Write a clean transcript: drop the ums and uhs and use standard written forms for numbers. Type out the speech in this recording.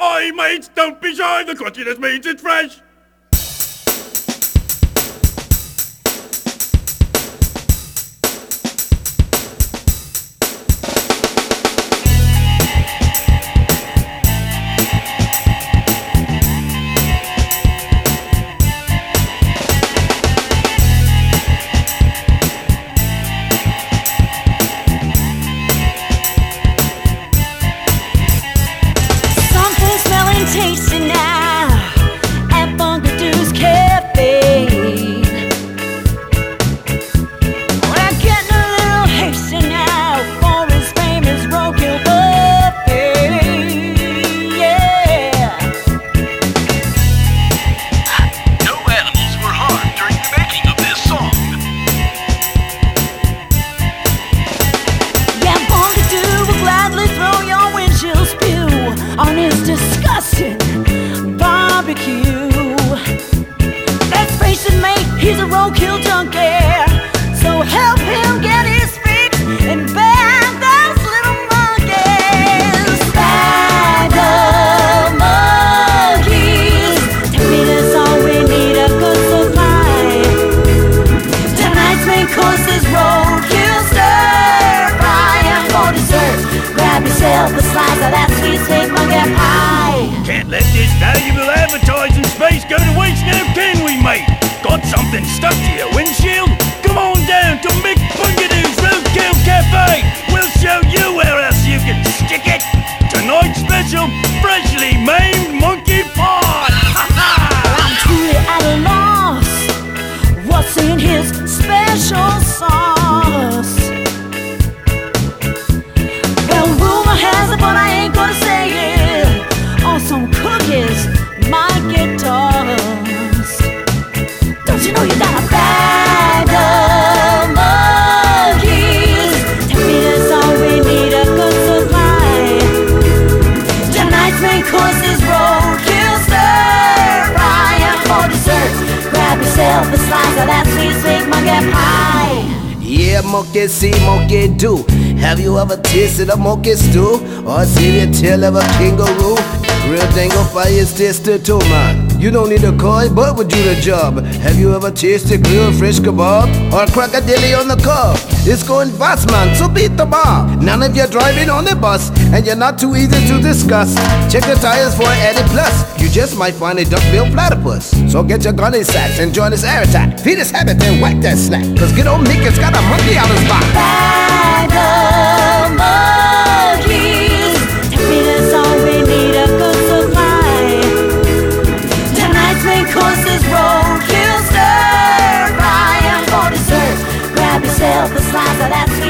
Oi, mates, don't be shy, the crunchiness means it's fresh. Tasting now at Bungadoo's Cafe. We're getting a little hasty now for his famous roadkill buffet. Yeah. No animals were harmed during the making of this song. Yeah, Bungadoo will gladly throw your windshield spew on his disgusting barbecue. Let's face it, mate, he's a roadkill junkie. So help him get his fix and bag those little monkeys. Bag of monkeys. To me, that's all we need, a good supply. Tonight's main course is roadkill stir fry. And for dessert, grab yourself a slice of that sweet steak monkey pie. Can't let this valuable advertising space go to waste now, can we, mate? Got something stuck to your windshield? Come on down to Mick Bungadoo's Roadkill Cafe. We'll show you where else you can stick it. Tonight's special, freshly maimed monkey pie. I'm truly at a loss. What's in his special sauce? Well, rumor has it, but I ain't gonna say it. On some cookies might get tossed. Don't you know you got a bag of monkeys? To me, that's all we need, a good supply. Tonight's main course is roadkill stir fry. And for dessert, grab yourself a slice of that sweet steak monkey pie. Yeah, monkey see, monkey do. Have you ever tasted a monkey stew? Or seen the tail of a kangaroo? Real dango fire is tasted too, man. You don't need a coy, but would do the job. Have you ever tasted grilled fish kebab? Or crocodile on the cob? It's going fast, man, so beat the bar. None of you driving on the bus, and you're not too easy to discuss. Check the tires for an added plus. You just might find a duck-billed platypus. So get your gunny sacks and join this air attack. Feed his habit, then whack that snack. Cause good old Mick has got a monkey on his back. Bag of monkeys. To me, that's all we need, a good supply. Tonight's main course is roadkill stir fry. And for dessert, grab yourself a slice of that